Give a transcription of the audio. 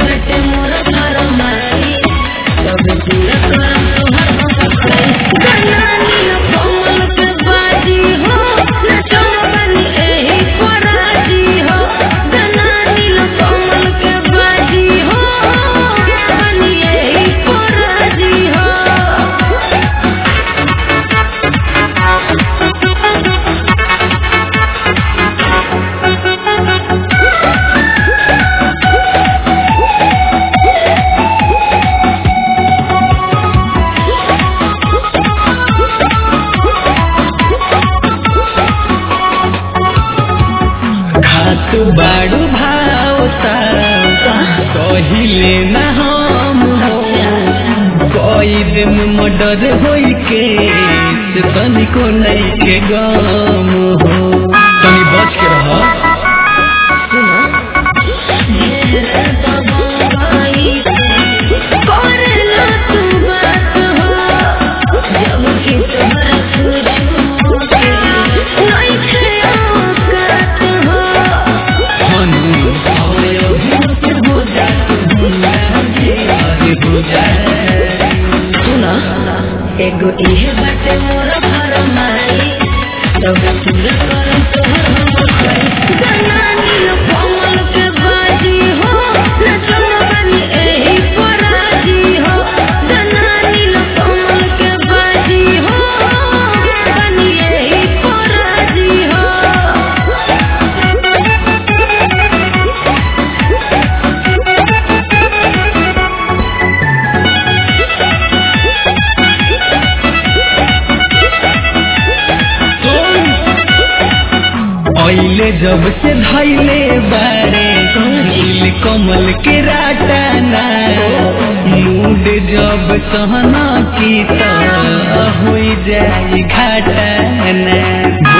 बटे मोर घर माई सब पूरा करम तोहर जनानी न कमल के बाजी हो नचन बनी एही पराजी हो जनानी न कमल के बाजी हो बनी एही पराजी हो। तू बाड़ू भावता कहिले न हम हो कोई दिन मर्डर होई के से तनिको नहीं के गम हो तनी बच के रह। एगो इहे बाटे मोर घर माई सब पूरा करम तोहर जनानी न कमल के बाजी हो नचन बनी एही पराजी हो जनानी न कमल के बाजी हो बनी एही पराजी हो। पहले जब से धैले बारे नील कमल के राटाना मूड जब सहना की तो हो जाए घाटाना।